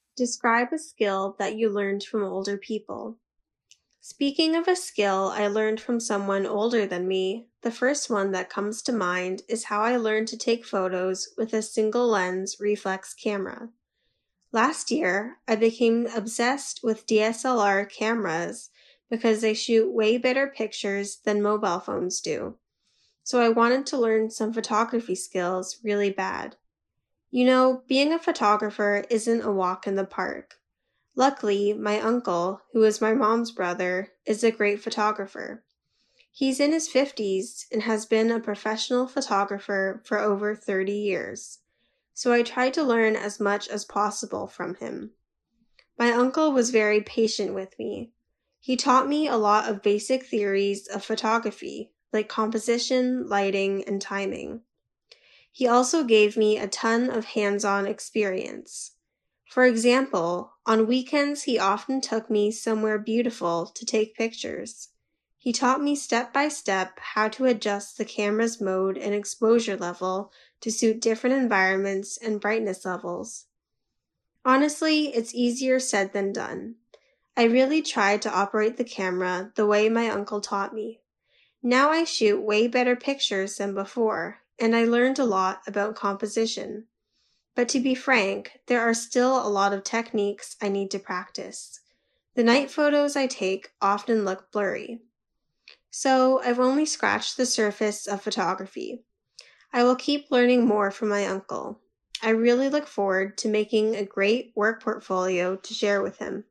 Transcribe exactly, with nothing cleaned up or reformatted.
Describe a skill that you learned from older people. Speaking of a skill I learned from someone older than me, the first one that comes to mind is how I learned to take photos with a single lens reflex camera. Last year, I became obsessed with D S L R cameras because they shoot way better pictures than mobile phones do. So I wanted to learn some photography skills really bad. You know, being a photographer isn't a walk in the park. Luckily, my uncle, who is my mom's brother, is a great photographer. He's in his fifties and has been a professional photographer for over thirty years. So I tried to learn as much as possible from him. My uncle was very patient with me. He taught me a lot of basic theories of photography, like composition, lighting, and timing. He also gave me a ton of hands-on experience. For example, on weekends he often took me somewhere beautiful to take pictures. He taught me step by step how to adjust the camera's mode and exposure level to suit different environments and brightness levels. Honestly, it's easier said than done. I really tried to operate the camera the way my uncle taught me. Now I shoot way better pictures than before, and I learned a lot about composition. But to be frank, there are still a lot of techniques I need to practice. The night photos I take often look blurry. So I've only scratched the surface of photography. I will keep learning more from my uncle. I really look forward to making a great work portfolio to share with him.